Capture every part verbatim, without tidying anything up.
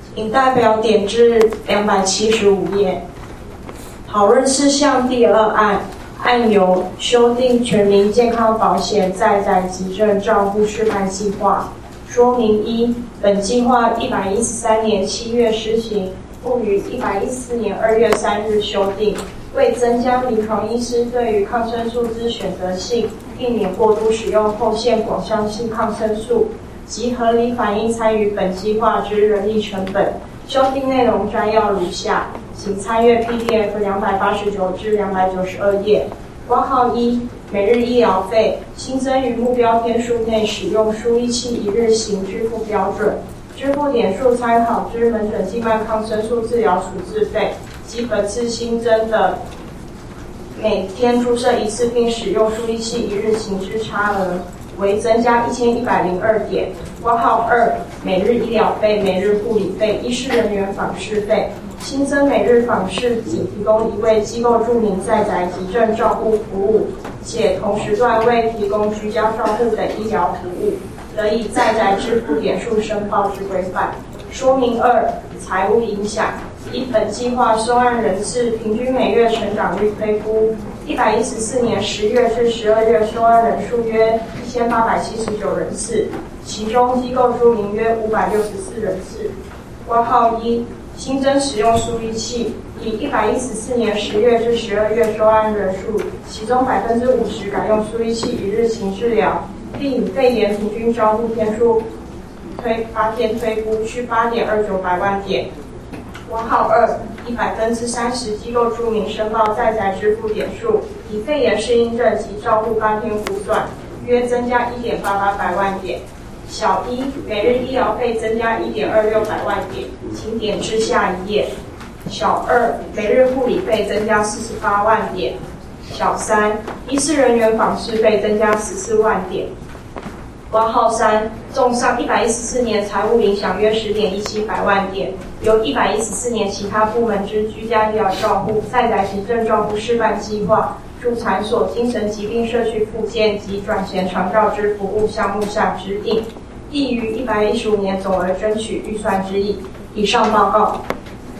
引代表点至两百七十五页。讨论事项第二案，案由修订全民健康保险在宅急症照护示范计划。说明一，本计划一百一十三年七月施行，复于一百一十四年二月三日修订。为增加临床医师对于抗生素之选择性，避免过度使用后线广效性抗生素，及合理反映参与本计划之人力成本。修订内容摘要如下，请参阅 P D F 两百八十九至两百九十二页。括号一，每日医疗费新增于目标天数内使用输液器一日型支付标准，支付点数参考之门诊静脉抗生素治疗处置费及本次新增的每天注射一次并使用输液器一日型之差额为增加一千一百零二点。括号二，每日医疗费、每日护理费、医师人员访视费新增每日访视仅提供一位机构著名在宅急症照护服务，且同时段未提供居家照护等医疗服务，得以在宅支付点数申报之规范。说明二，财务影响。依本计划收案人次平均每月成长率推估，一百一十四年十月至十二月收案人数约一千八百七十九人次，其中机构著名约五百六十四人次。括号一，新增使用输液器，以一百一十四年十月至十二月收案人数，其中百分之五十改用输液器一日型治疗，并以肺炎平均照护天数推八天推估需八点二九百万点。括号二，以百分之三十机构注明申报在宅支付点数，以肺炎适应症及照护八天估算，约增加一点八八百万点。小一，每日医疗费增加一点二六百万点，请点至下一页。小二，每日护理费增加四十八万点。小三，医师人员访视费增加十四万点。括号三，综上一百一十四年财务影响约十点一七百万点，由一百一十四年其他部门之居家医疗照护在宅急症照护示范计划助产所精神疾病社区复健及转衔长照之服务项目下指定，亦于一百一十五年总额争取预算之意。以上报告。 好，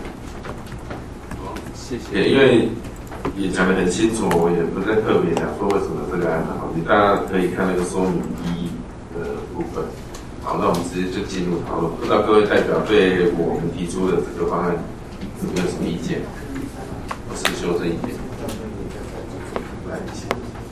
谢谢。因为也讲得很清楚，我也不再特别讲说为什么这个安排好，你大家可以看那个说明一的部分。好，那我们直接就进入讨论。不知道各位代表对我们提出的这个方案有没有什么意见，或是修正意见？来，请。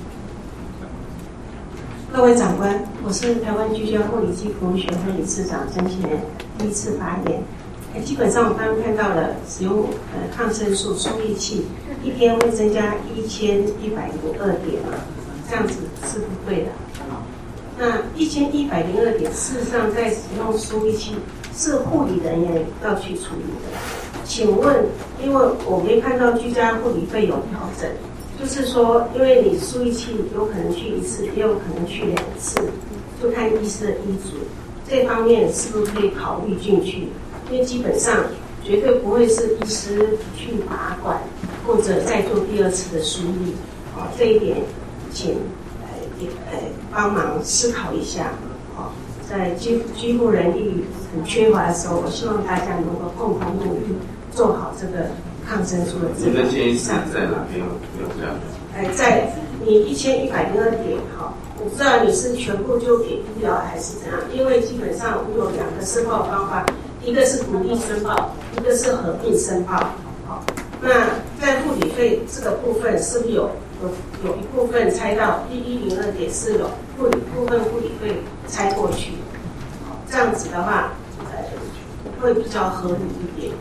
各位长官，我是台湾居家护理暨服务学会理事长曾庆莲，第一次发言。基本上我刚刚看到了，使用呃抗生素输液器一天会增加一千一百零二点嘛，这样子是不对的。那一千一百零二点，事实上在使用输液器是护理人员要去处理的。请问，因为我没看到居家护理费有调整，就是说，因为你输液器有可能去一次，也有可能去两次，就看医师的医嘱，这方面是不是可以考虑进去？因为基本上绝对不会是医师去把管，或者再做第二次的输液，啊，这一点请呃也呃帮忙思考一下，啊，在居居护人力很缺乏的时候，我希望大家能够共同努力做好这个抗生素的治疗。 您的建议是在哪边有这样？ 呃，在你一千一百零二点，哈，我不知道你是全部就给医疗还是怎样，因为基本上我有两个申报方法。一个是独立申报，一个是合并申报。好，那在护理费这个部分，是不是有有有一部分拆到一一零二点是有护理部分护理费拆过去？好，这样子的话，呃，会比较合理一点。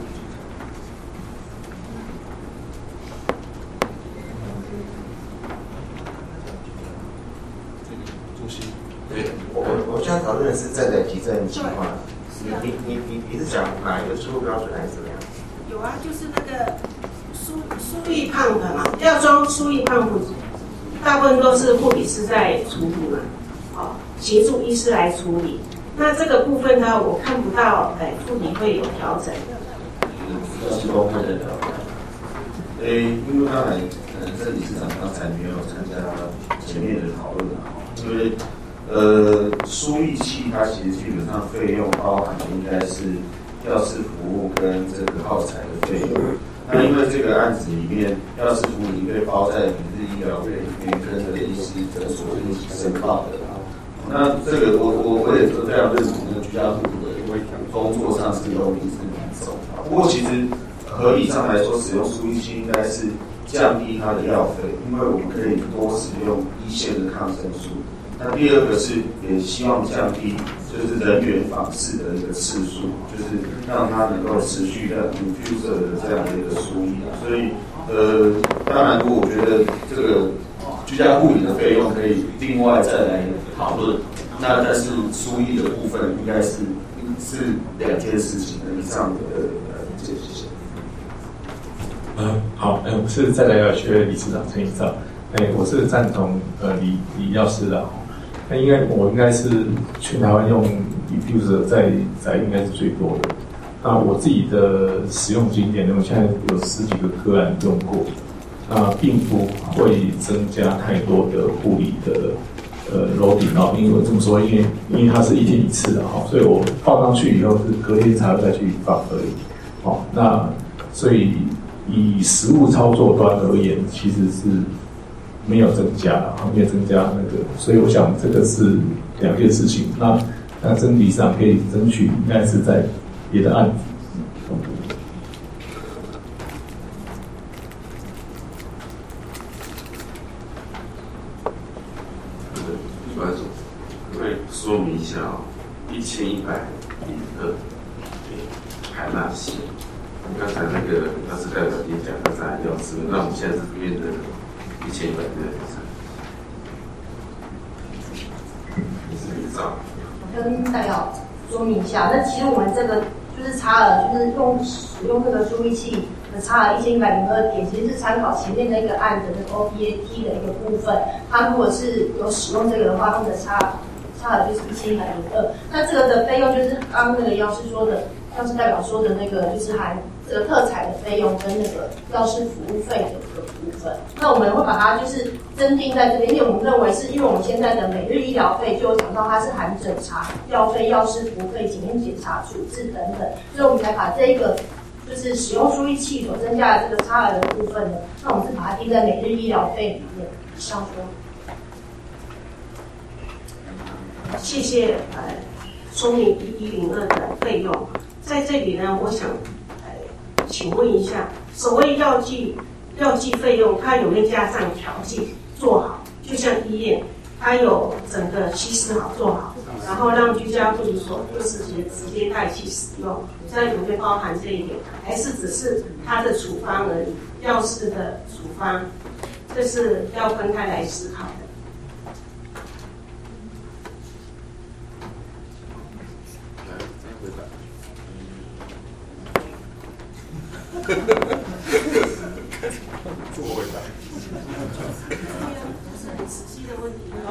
对， 我我现在讨论的是在宅急症计划。你你你你你是讲哪一个支付标准还是怎么样？ 有啊，就是那个输输液胖的嘛，要装输液胖不？大部分都是护理师在处理嘛，哦，协助医师来处理。那这个部分呢，我看不到，哎，护理会有调整。 是公会的调整。诶，因为刚才可能这理事长刚才没有参加前面的讨论啊，因为。呃，输液器它其实基本上费用包含的应该是药师服务跟这个耗材的费用。那因为这个案子里面，药师服务已经被包在每日医疗费里面，跟这个医师诊所一起申报的。那这个我我我也是非常认同那个居家护理的工作上是有名是民众。不过其实合理上来说，使用输液器应该是降低它的药费，因为我们可以多使用一线的抗生素。那第二个是也希望降低就是人员访视的一个次数，就是让它能够持续的 infuser 的这样的一个输液。所以呃，当然如果我觉得这个居家护理的费用可以另外再来讨论，那但是输液的部分应该是是两件事情的以上的呃谢谢。 嗯，好，哎，我是再来药学理事长陈以照，哎，我是赞同呃李李药师的，那应该我应该是全台湾用 diffuser 在在应该是最多的。那我自己的使用经验，我现在有十几个个案用过，那并不会增加太多的护理的呃 loading 哦，因为这么说，因为因为它是一天一次的哈，所以我放上去以后是隔天才会再去放而已，哦，那所以以实务操作端而言，其实是没有增加了，没有增加那个，所以我想这个是两件事情。那那整体上可以争取，应该是在别的案子。 主管总，可不可以说明一下哦？一千一百零二海纳西，刚才那个要是代表已经讲他在药师，那我们现在是变成一千一百零二点三。你是李照。 我跟大家说明一下，那其实我们这个就是差额，就是用使用这个输液器的差额一千一百零二点，其实是参考前面那个案的那个 O P A T 的一个部分。它如果是有使用这个的话，它的差差额就是一千一百零二。那这个的费用就是刚刚那个药师说的，药师代表说的那个，就是含这个特采的费用跟那个药师服务费的一个部分。那我们会把它就是增订在这边，因为我们认为是因为我们现在的每日医疗费就有讲到它是含诊查、药费、药师服务费、检验检查、处置等等，所以我们才把这个就是使用输液器所增加的这个差额的部分呢，那我们是把它定在每日医疗费里面。以上说。 谢谢呃说明一一零二的费用，在这里呢，我想呃请问一下，所谓药剂药剂费用，它有没有加上调剂做好？就像医院，它有整个稀释好做好，然后让居家护理所就是直接直接代替使用，这样有没有包含这一点？还是只是它的处方而已？药师的处方，这是要分开来思考的。 做回答。 这是很实际的问题啊。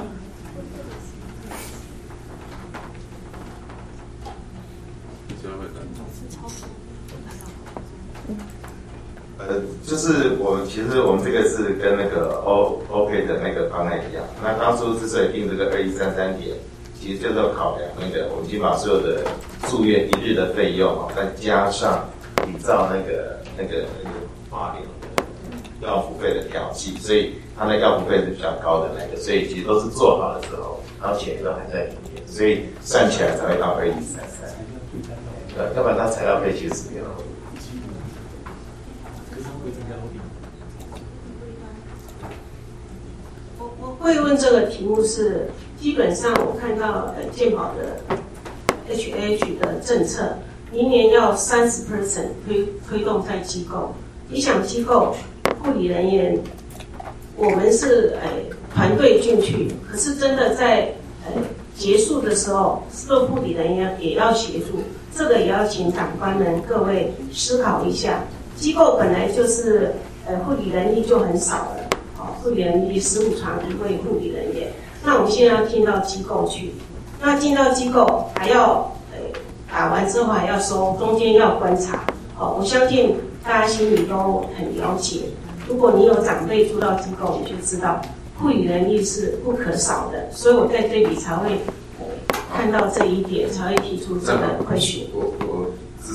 呃，就是我们其实我们这个是跟那个 O OK 的那个方案一样。那当初之所以定这个二一三三点，其实就是要考量那个我们已经把所有的住院一日的费用哦，再加上比照那个那个那个法令的药服费的调剂，所以它的药服费是比较高的那个，所以其实都是做好的时候，然后钱都还在里面，所以算起来才会到二一三三。对，要不然它材料费其实是没有。 我我会问这个题目是，基本上我看到呃健保的 H H 的政策，明年要三十 percent 推推动在机构，理想机构护理人员，我们是呃团队进去，可是真的在呃结束的时候，是不是护理人员也要协助？这个也要请长官们各位思考一下。机构本来就是呃护理人力就很少了。护理人力十五床一位护理人员，那我们现在要进到机构去，那进到机构还要呃打完之后还要收，中间要观察。哦，我相信大家心里都很了解。如果你有长辈住到机构，你就知道护理人力是不可少的，所以我在这里才会、呃、看到这一点，才会提出这个question。 我我支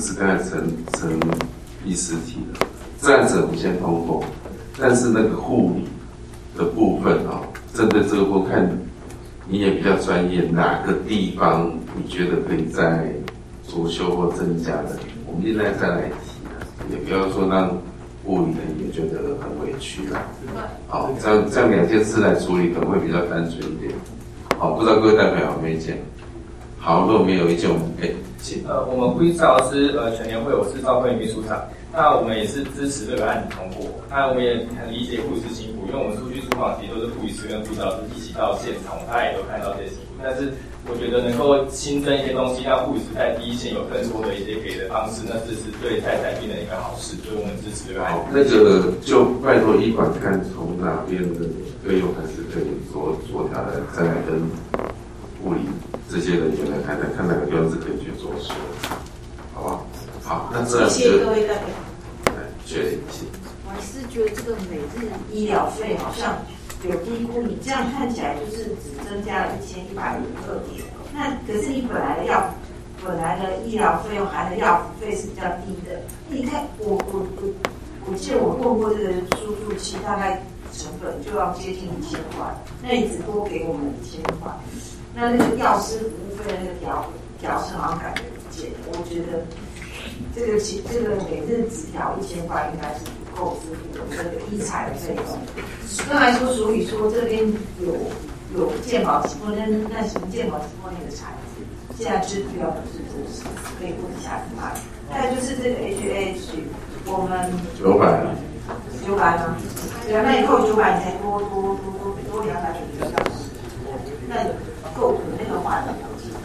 持刚才陈陈医师提的，战者不先通过，但是那个护理的部分啊、哦，针对这个部分看你也比较专业，哪个地方你觉得可以再着修或增加的，我们现在再来提，也不要说让护理人也觉得很委屈啦。好、哦，这样这样两件事来处理可能会比较单纯一点。好、哦，不知道各位代表有没有意见？好，如果没有意见，我们可以请。 呃，我们顾医老师呃全联会，我是赵慧秘书长。那我们也是支持这个案子通过。那我们也很理解护士辛苦，因为我们出去出访其实都是护师跟辅导师一起到现场，大家也都看到这些辛苦。但是我觉得能够新增一些东西，让护士在第一线有更多的一些给的方式，那这是对在宅病人一个好事，所以我们支持这个案子。 那个就拜托医管看从哪边的费用还是可以做做调的，再来跟护理这些人员来看看，看哪个地方是可以去做修，好不好？好，那这样谢谢各位代表。 来，确定性。 我还是觉得这个每日医疗费好像有低估，你这样看起来就是只增加了一千一百零二点。那可是你本来的药，本来的医疗费用含的药服费是比较低的。你看，我我我我记得我问过这个输入器，大概成本就要接近一千块，那你只多给我们一千块。那那个药师服务费的那个调调是好像感觉不见了，我觉得这个其这个每日只调一千块应该是不够支付我们这个医材的费用。刚才说署理说这边有有健保急迫，那那什么健保急迫那个产子，现在支付要不是真实，可以问一下怎么办？再就是这个 H A H， 我们九百， 九百吗？对啊，那以后九百你才多多多多多两百个小时，那够那个话的。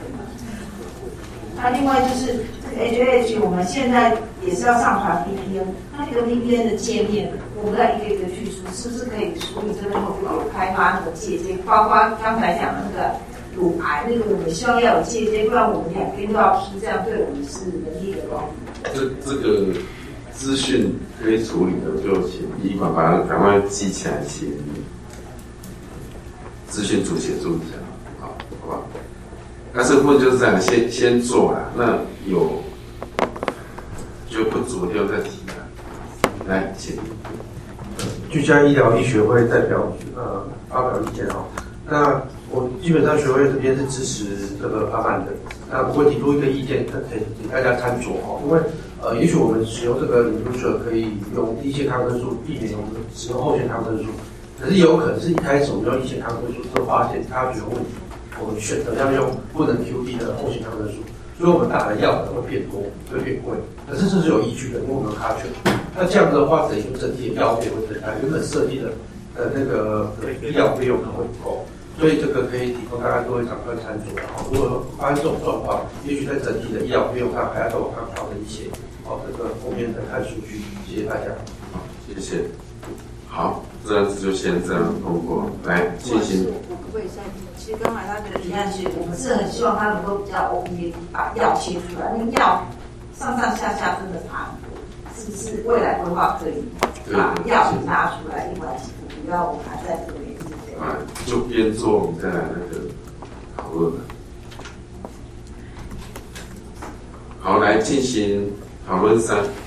那另外就是这个 H A H， 我们现在也是要上传 V P N， 那这个 V P N 的界面，我们在一个一个去输，是不是可以处理这边后就有开发那个界接，包括刚才讲的那个乳癌那个，我们希望要有界接，不然我们两边都要批，这样对我们是人力的光。 这这个资讯可以处理的，就请医管把它赶快记起来，请资讯组协助一下，好，好不好？那这部分就是这样，先先做啦。那有就不足的地方再提啦。来，请。 居家医疗医学会代表呃发表意见哦。那我基本上学会这边是支持这个方案的。那我会提出一个意见，可以给大家参酌哦。因为呃，也许我们使用这个 Infusion 可以用低线抗生素，避免我们使用后线抗生素。可是也有可能是一开始我们用一线抗生素之后发现它有问题。我们选择要用不能 Q D 的后线抗生素，所以我们打的药可能会变多，会变贵。可是这是有依据的，因为我们有卡权。那这样子的话，等于整体的药费会增加，原本设计的呃那个医疗费用可能会不够，所以这个可以提供大家各位长官参酌。然后，如果发生这种状况，也许在整体的医疗费用上还要再往上调整一些。好，这个后面再看数据。谢谢大家。 好，谢谢。好，这样子就先这样通过，来进行。 我可不可以再？其实刚才他这个提案是，我们是很希望他能够比较 O P A D 把药切出来，那个药上上下下真的差很多，是不是未来规划可以把药拿出来另外几步，不要我们还在这里是这样。 啊，就边做我们再来那个讨论。好，来进行讨论三。